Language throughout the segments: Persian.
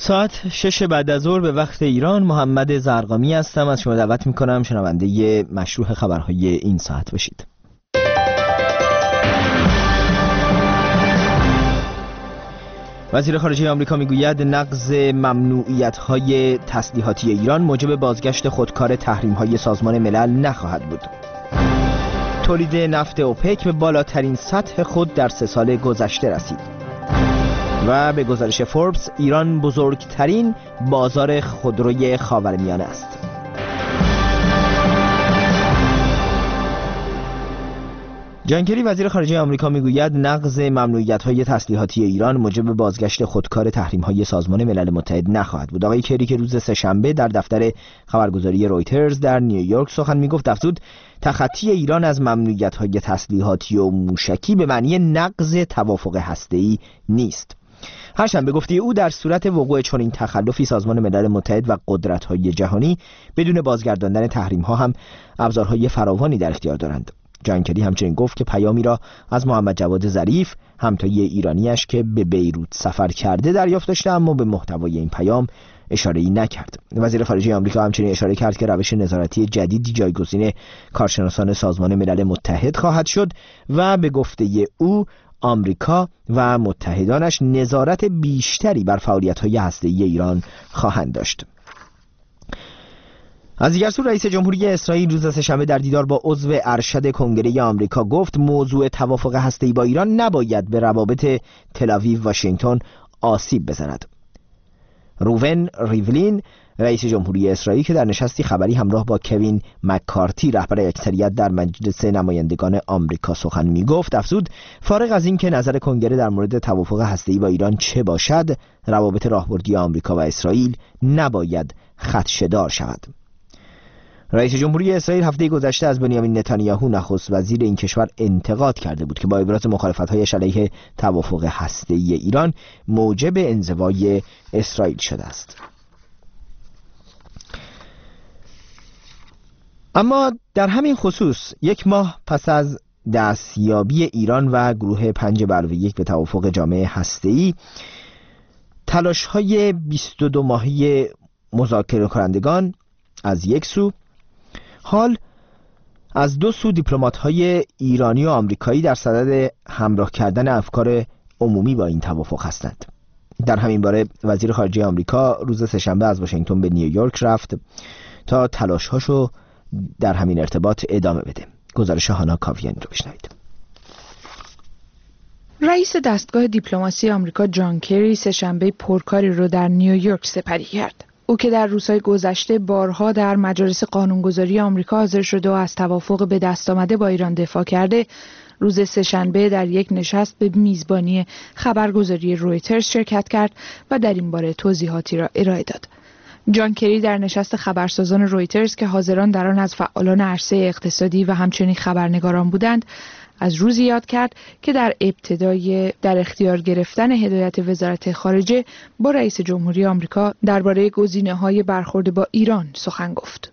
ساعت 6 بعد از ظهر به وقت ایران. محمد زرقامی هستم. از شما دعوت میکنم شنونده مشروح خبرهای این ساعت باشید. وزیر خارجه آمریکا میگوید نقض ممنوعیت‌های تسلیحاتی ایران موجب بازگشت خودکار تحریم‌های سازمان ملل نخواهد بود. تولید نفت اوپک به بالاترین سطح خود در 3 سال گذشته رسید. و به گزارش فوربس ایران بزرگترین بازار خودروی خاورمیانه است. جان کری وزیر خارجه آمریکا میگوید نقض ممنوعیت‌های تسلیحاتی ایران موجب بازگشت خودکار تحریم‌های سازمان ملل متحد نخواهد بود. آقای کری که روز سه‌شنبه در دفتر خبرگزاری رویترز در نیویورک سخن میگفت افزود تخطی ایران از ممنوعیت‌های تسلیحاتی و موشکی به معنی نقض توافق هسته‌ای نیست. هرچند به گفته او در صورت وقوع چنین تخلفی سازمان ملل متحد و قدرت‌های جهانی بدون بازگرداندن تحریم‌ها هم ابزارهای فراوانی در اختیار دارند. جان کری همچنین گفت که پیامی را از محمد جواد ظریف همتای ایرانیش که به بیروت سفر کرده دریافت داشته، اما به محتوای این پیام اشاره‌ای نکرد. وزیر خارجه آمریکا همچنین اشاره کرد که روش نظارتی جدیدی جایگزین کارشناسان سازمان ملل متحد خواهد شد و به گفته او آمریکا و متحدانش نظارت بیشتری بر فعالیت‌های هسته‌ای ایران خواهند داشت. از دیگر سو رئیس جمهوری اسرائیل روز سه‌شنبه در دیدار با عضو ارشد کنگره آمریکا گفت موضوع توافق هسته‌ای با ایران نباید به روابط تل‌آویو واشنگتن آسیب بزند. روون ریولین رئیس جمهوری اسرائیل که در نشستی خبری همراه با کوین مککارتی رهبر اکثریت در مجلس نمایندگان آمریکا سخن می‌گفت افزود فارغ از این که نظر کنگره در مورد توافق هسته‌ای با ایران چه باشد، روابط راهبردی آمریکا و اسرائیل نباید خدشه‌دار شود. رئیس جمهوری اسرائیل هفته گذشته از بنیامین نتانیاهو نخست وزیر این کشور انتقاد کرده بود که با ابراز مخالفت‌هایش علیه توافق هسته‌ای ایران موجب انزوای اسرائیل شده است. اما در همین خصوص 1 ماه پس از دستیابی ایران و گروه 5+1 به توافق جامع هسته‌ای، تلاش‌های 22 ماهه مذاکره کنندگان از یک سو، حال از 2 سو دیپلمات‌های ایرانی و آمریکایی در صدد همراه کردن افکار عمومی با این توافق هستند. در همین باره وزیر خارجه آمریکا روز سه‌شنبه از واشنگتن به نیویورک رفت تا تلاش‌هاشو در همین ارتباط ادامه بده. گزارش هانا کاویانی رو بشنوید. رئیس دستگاه دیپلماسی آمریکا جان کری سه‌شنبه پرکاری رو در نیویورک سپری کرد. او که در روزهای گذشته بارها در مجالس قانونگذاری آمریکا حاضر شده و از توافق به دست آمده با ایران دفاع کرده، روز سه‌شنبه در یک نشست به میزبانی خبرگزاری رویترز شرکت کرد و در این باره توضیحاتی را ارائه داد. جان کری در نشست خبرسازان رویترز که حاضران در آن از فعالان عرصه اقتصادی و همچنین خبرنگاران بودند، از روزی یاد کرد که در ابتدای در اختیار گرفتن هدایت وزارت خارجه با رئیس جمهوری آمریکا درباره گزینه‌های برخورد با ایران سخن گفت.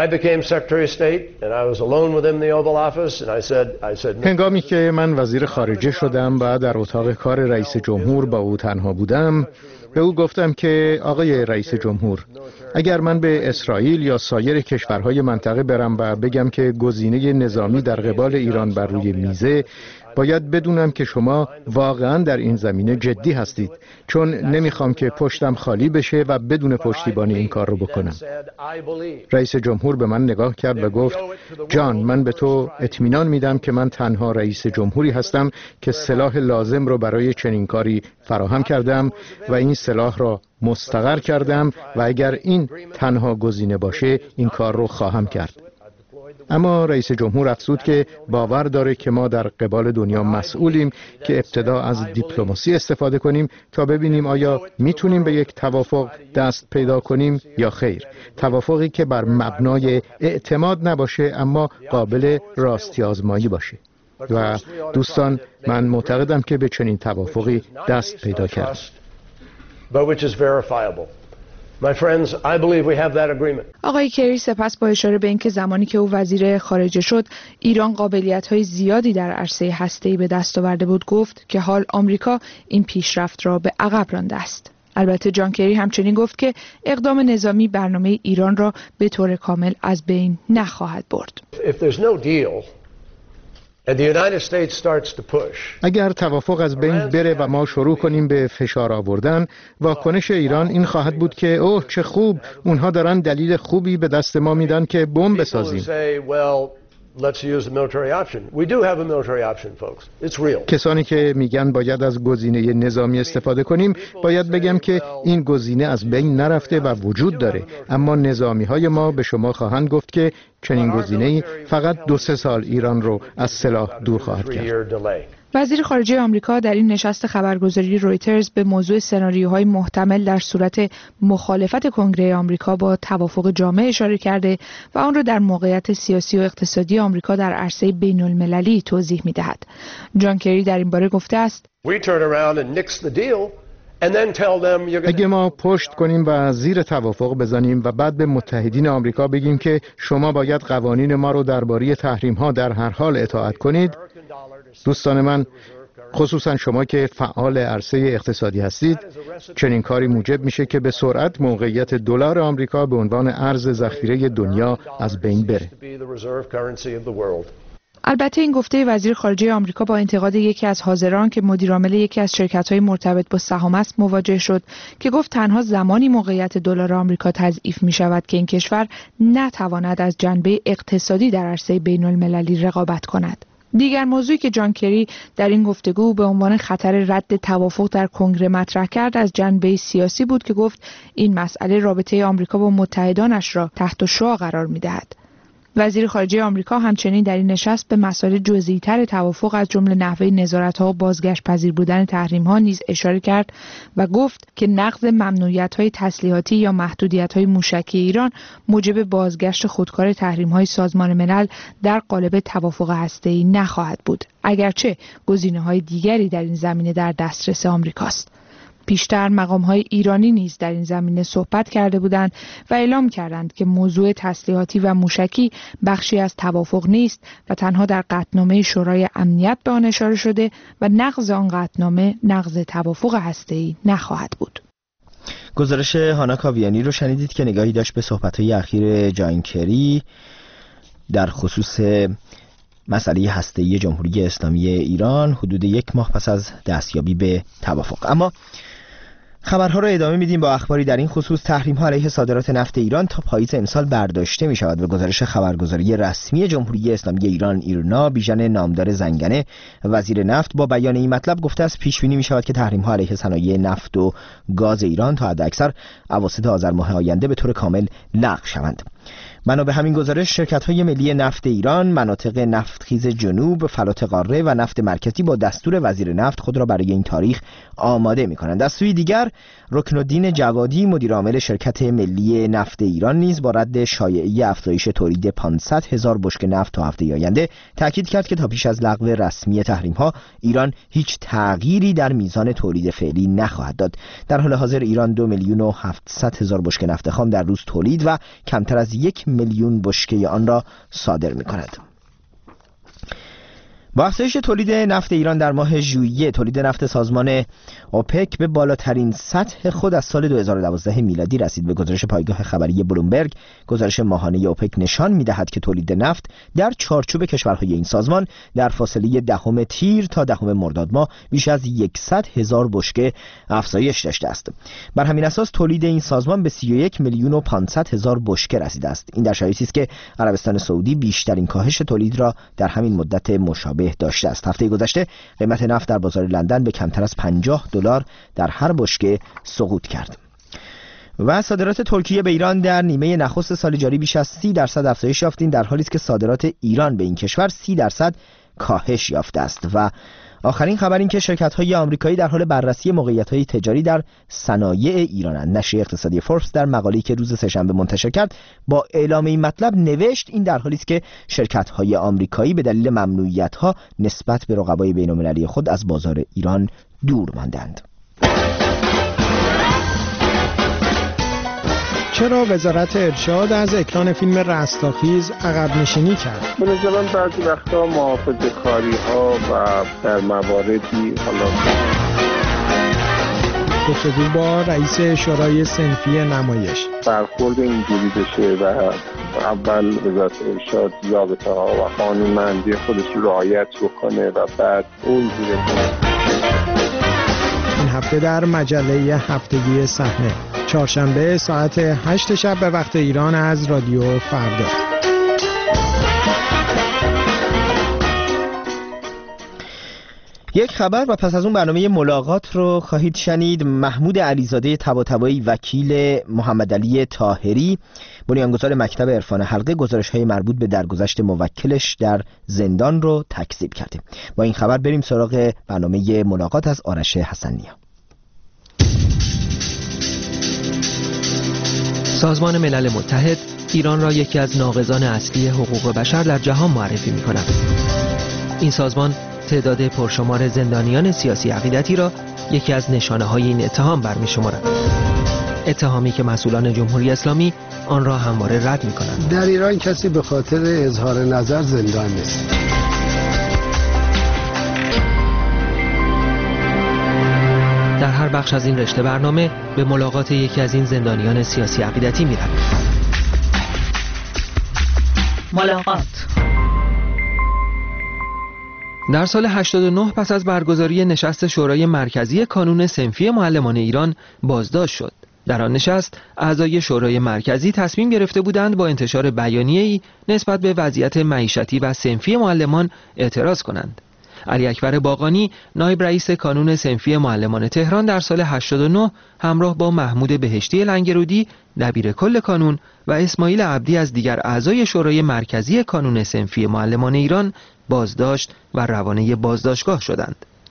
هنگامی که من وزیر خارجه شدم و در اتاق کار رئیس جمهور با او تنها بودم، به او گفتم که آقای رئیس جمهور، اگر من به اسرائیل یا سایر کشورهای منطقه برم و بگم که گزینه نظامی در قبال ایران بر روی میزه، باید بدونم که شما واقعا در این زمینه جدی هستید، چون نمیخوام که پشتم خالی بشه و بدون پشتیبانی این کار رو بکنم. رئیس جمهور به من نگاه کرد و گفت جان، من به تو اطمینان میدم که من تنها رئیس جمهوری هستم که سلاح لازم رو برای چنین کاری فراهم کردم و این سلاح را مستقر کردم و اگر این تنها گزینه باشه این کار رو خواهم کرد. اما رئیس جمهور افزود که باور داره که ما در قبال دنیا مسئولیم که ابتدا از دیپلماسی استفاده کنیم تا ببینیم آیا میتونیم به یک توافق دست پیدا کنیم یا خیر. توافقی که بر مبنای اعتماد نباشه اما قابل راستی آزمایی باشه. و دوستان، من معتقدم که به چنین توافقی دست پیدا کردیم. آقای کری سپس با اشاره به اینکه زمانی که او وزیر خارجه شد ایران قابلیت‌های زیادی در عرصه هسته‌ای به دست آورده بود، گفت که حال آمریکا این پیشرفت را به عقب رانده است. البته جان کری همچنین گفت که اقدام نظامی برنامه ایران را به طور کامل از بین نخواهد برد. اگر توافق از بین بره و ما شروع کنیم به فشار آوردن، واکنش ایران این خواهد بود که اوه چه خوب، اونها دارن دلیل خوبی به دست ما میدن که بمب بسازیم. کسانی که میگن باید از گزینه نظامی استفاده کنیم، باید بگم که این گزینه از بین نرفته و وجود داره، اما نظامی های ما به شما خواهند گفت که چنین گزینه‌ای فقط 2-3 سال ایران رو از سلاح دور خواهد کرد. وزیر خارجه آمریکا در این نشست خبرگزاری رویترز به موضوع سناریوهای محتمل در صورت مخالفت کنگره آمریکا با توافق جامع اشاره کرده و آن را در موقعیت سیاسی و اقتصادی آمریکا در عرصه بین‌المللی توضیح می‌دهد. جان کری در این باره گفته است: اگه ما پشت کنیم و زیر توافق بزنیم و بعد به متحدین آمریکا بگیم که شما باید قوانین ما رو درباره تحریم‌ها در هر حال اطاعت کنید، دوستان من، خصوصا شما که فعال عرصه اقتصادی هستید، چنین کاری موجب میشه که به سرعت موقعیت دلار آمریکا به عنوان ارز ذخیره دنیا از بین بره. البته این گفته وزیر خارجه آمریکا با انتقاد یکی از حاضران که مدیرعامل یکی از شرکت‌های مرتبط با سهام است مواجه شد که گفت تنها زمانی موقعیت دلار آمریکا تضعیف می‌شود که این کشور نتواند از جنبه اقتصادی در عرصه بین‌المللی رقابت کند. دیگر موضوعی که جان کری در این گفتگو به عنوان خطر رد توافق در کنگره مطرح کرد از جنبه سیاسی بود که گفت این مسئله رابطه آمریکا با متحدانش را تحت شعاع قرار می‌دهد. وزیر خارجه آمریکا همچنین در این نشست به مسائل جزئی‌تر توافق از جمله نحوه نظارت‌ها و بازگشت پذیر بودن تحریم‌ها نیز اشاره کرد و گفت که نقض ممنوعیت‌های تسلیحاتی یا محدودیت‌های موشکی ایران موجب بازگشت خودکار تحریم‌های سازمان ملل در قالب توافق هسته‌ای نخواهد بود، اگرچه گزینه‌های دیگری در این زمینه در دسترس آمریکاست. پیشتر مقام‌های ایرانی نیز در این زمینه صحبت کرده بودند و اعلام کردند که موضوع تسلیحاتی و موشکی بخشی از توافق نیست و تنها در قطعنامه شورای امنیت به آن اشاره شده و نقض آن قطعنامه نقض توافق هسته‌ای نخواهد بود. گزارش هانا کاویانی رو شنیدید که نگاهی داشت به صحبت‌های اخیر جان کری در خصوص مسئله هسته‌ای جمهوری اسلامی ایران حدود 1 ماه پس از دستیابی به توافق. اما خبرها رو ادامه میدیم با اخباری در این خصوص. تحریم‌ها علیه صادرات نفت ایران تا پاییز امسال برداشته می‌شود. به گزارش خبرگزاری رسمی جمهوری اسلامی ایران ایرنا، بیژن نامدار زنگنه وزیر نفت با بیان این مطلب گفته است پیش بینی می‌شود که تحریم‌ها علیه صنایع نفت و گاز ایران تا حداکثر اواسط آذر ماه آینده به طور کامل لغو شوند. منابع همین گزارش شرکت‌های ملی نفت ایران، مناطق نفتخیز جنوب، فلات قاره و نفت مرکزی با دستور وزیر نفت خود را برای این تاریخ آماده می‌کنند. از سوی دیگر رکنالدین جوادی مدیر عامل شرکت ملی نفت ایران نیز با رد شایعه افزایش تولید 500,000 بشکه نفت تا هفته آینده تاکید کرد که تا پیش از لغو رسمی تحریم‌ها ایران هیچ تغییری در میزان تولید فعلی نخواهد داد. در حال حاضر ایران 2,700,000 بشکه نفت خام در روز تولید و کمتر از 1,000,000 بشکه آن را صادر می‌کند. با افزایش تولید نفت ایران در ماه ژوئیه، تولید نفت سازمان اوپک به بالاترین سطح خود از سال 2012 میلادی رسید. به گزارش پایگاه خبری بلومبرگ، گزارش ماهانه اوپک نشان می‌دهد که تولید نفت در چارچوب کشورهای این سازمان در فاصله 10 تیر تا 10 مرداد ماه بیش از 100,000 بشکه افزایش داشته است. بر همین اساس تولید این سازمان به 31,500,000 بشکه رسیده است. این در شرایطی است که عربستان سعودی بیشترین کاهش تولید را در همین مدت مشابه داشته است. هفته گذشته قیمت نفت در بازار لندن به کمتر از $50 در هر بشکه سقوط کرد. و صادرات ترکیه به ایران در نیمه نخست سال جاری بیش از 30% افزایش یافت. این در حالی است که صادرات ایران به این کشور 30% کاهش یافته است. و آخرین خبر این که شرکت‌های آمریکایی در حال بررسی موقعیت‌های تجاری در صنایع ایرانند. نشریه اقتصادی فوربس در مقاله‌ای که روز سه‌شنبه منتشر کرد با اعلام این مطلب نوشت این در حالی است که شرکت‌های آمریکایی به دلیل ممنوعیت‌ها نسبت به رقبای بین‌المللی خود از بازار ایران دور ماندند. چرا وزارت ارشاد از اکران فیلم رستاخیز عقب نشینی کرد؟ به نظر من بعضی وقتا محافظه‌کاری‌ها و در مواردی حالا گفتگو با رئیس شورای صنفی نمایش. برخورد اینجوری بشه و اول وزارت ارشاد ضابطه ها و قانونمندی خودش رعایت بکنه و بعد اون زیر این هفته در مجله هفتگی صحنه، چهارشنبه ساعت 8 شب به وقت ایران از رادیو فردا. یک خبر و پس از اون برنامه ملاقات رو خواهید شنید. محمود علیزاده طباطبایی وکیل محمد علی طاهری بنیانگذار مکتب عرفان حلقه گزارش‌های مربوط به درگذشت موکلش در زندان رو تکذیب کرده. با این خبر بریم سراغ برنامه ملاقات از آرش حسن‌نیا. سازمان ملل متحد ایران را یکی از ناقضان اصلی حقوق بشر در جهان معرفی می‌کند. این سازمان تعداد پرشمار زندانیان سیاسی عقیدتی را یکی از نشانه‌های این اتهام برمی‌شمارد. اتهامی که مسئولان جمهوری اسلامی آن را همواره رد می‌کنند. در ایران کسی به خاطر اظهار نظر زندان نیست. در هر بخش از این رشته برنامه به ملاقات یکی از این زندانیان سیاسی عقیدتی می‌رویم. ملاقات. در سال 89 پس از برگزاری نشست شورای مرکزی کانون صنفی معلمان ایران بازداشت شد. در آن نشست اعضای شورای مرکزی تصمیم گرفته بودند با انتشار بیانیه‌ای نسبت به وضعیت معیشتی و صنفی معلمان اعتراض کنند. علی اکبر باقانی نایب رئیس کانون صنفی معلمان تهران در سال 89 همراه با محمود بهشتی لنگرودی دبیر کل کانون و اسماعیل عبدی از دیگر اعضای شورای مرکزی کانون صنفی معلمان ایران بازداشت و روانه بازداشتگاه شدند.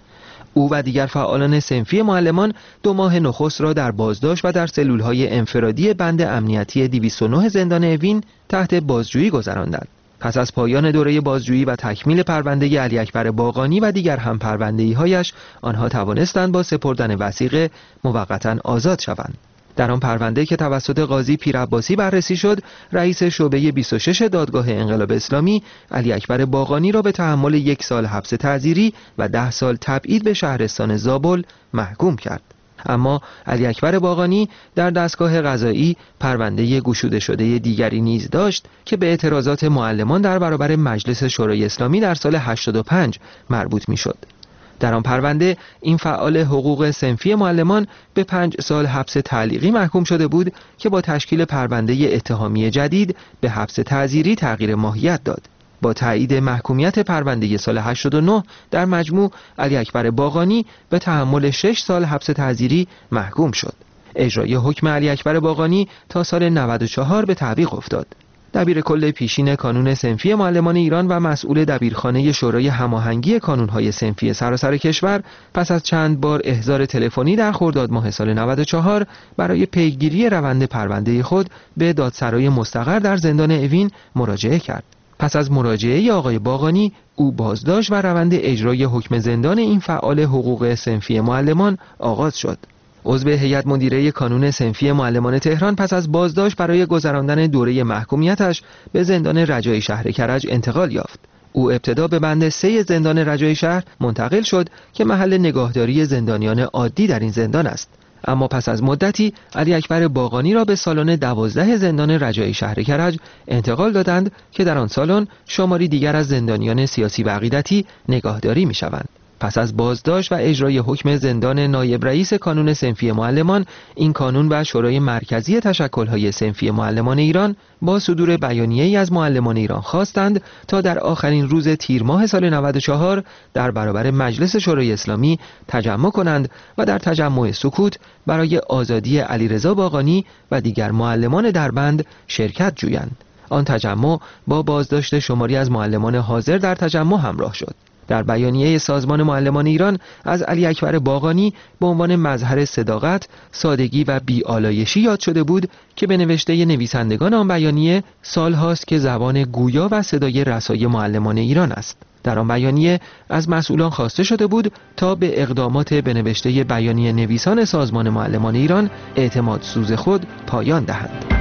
او و دیگر فعالان صنفی معلمان 2 ماه نخست را در بازداشت و در سلولهای انفرادی بند امنیتی 209 زندان اوین تحت بازجویی گذراندند. پس از پایان دوره بازجویی و تکمیل پرونده علی اکبر باقانی و دیگر هم پرونده‌ای‌هایش، آنها توانستند با سپردن وثیقه موقتاً آزاد شوند. در آن پرونده که توسط قاضی پیرعباسی بررسی شد، رئیس شعبه 26 دادگاه انقلاب اسلامی علی اکبر باقانی را به تحمل 1 سال حبس تعزیری و 10 سال تبعید به شهرستان زابل محکوم کرد. اما علی اکبر باقانی در دستگاه قضایی پرونده گشوده شده دیگری نیز داشت که به اعتراضات معلمان در برابر مجلس شورای اسلامی در سال 85 مربوط می‌شد. در آن پرونده این فعال حقوق صنفی معلمان به 5 سال حبس تعلیقی محکوم شده بود که با تشکیل پرونده اتهامی جدید به حبس تعزیری تغییر ماهیت داد. با تایید محکومیت پرونده سال 89 در مجموع علی اکبر باقانی به تحمل 6 سال حبس تعزیری محکوم شد. اجرای حکم علی اکبر باقانی تا سال 94 به تعویق افتاد. دبیر کل پیشین کانون صنفی معلمان ایران و مسئول دبیرخانه شورای هماهنگی کانون‌های صنفی سراسر کشور پس از چند بار احضار تلفنی در خرداد ماه سال 94 برای پیگیری روند پرونده خود به دادسرای مستقر در زندان اوین مراجعه کرد. پس از مراجعه آقای باقانی، او بازداشت و روند اجرای حکم زندان این فعال حقوق صنفی معلمان آغاز شد. عضو هیئت مدیره کانون صنفی معلمان تهران پس از بازداشت برای گذراندن دوره محکومیتش به زندان رجایی شهر کرج انتقال یافت. او ابتدا به بند 3 زندان رجایی شهر منتقل شد که محل نگاهداری زندانیان عادی در این زندان است. اما پس از مدتی علی اکبر باقانی را به سالن 12 زندان رجایی شهر کرج انتقال دادند که در آن سالن شماری دیگر از زندانیان سیاسی و عقیدتی نگاهداری می‌شوند. پس از بازداشت و اجرای حکم زندان نایب رئیس کانون صنفی معلمان، این کانون و شورای مرکزی تشکل‌های صنفی معلمان ایران با صدور بیانیه‌ای از معلمان ایران خواستند تا در آخرین روز تیر ماه سال 94 در برابر مجلس شورای اسلامی تجمع کنند و در تجمع سکوت برای آزادی علیرضا باقانی و دیگر معلمان در بند شرکت جویند. آن تجمع با بازداشت شماری از معلمان حاضر در تجمع همراه شد. در بیانیه سازمان معلمان ایران از علی اکبر باقانی به عنوان مظهر صداقت، سادگی و بی‌آلایشی یاد شده بود که به نوشته نویسندگان آن بیانیه سال هاست که زبان گویا و صدای رسای معلمان ایران است. در آن بیانیه از مسئولان خواسته شده بود تا به اقدامات به نوشته بیانیه نویسان سازمان معلمان ایران اعتماد سوز خود پایان دهند.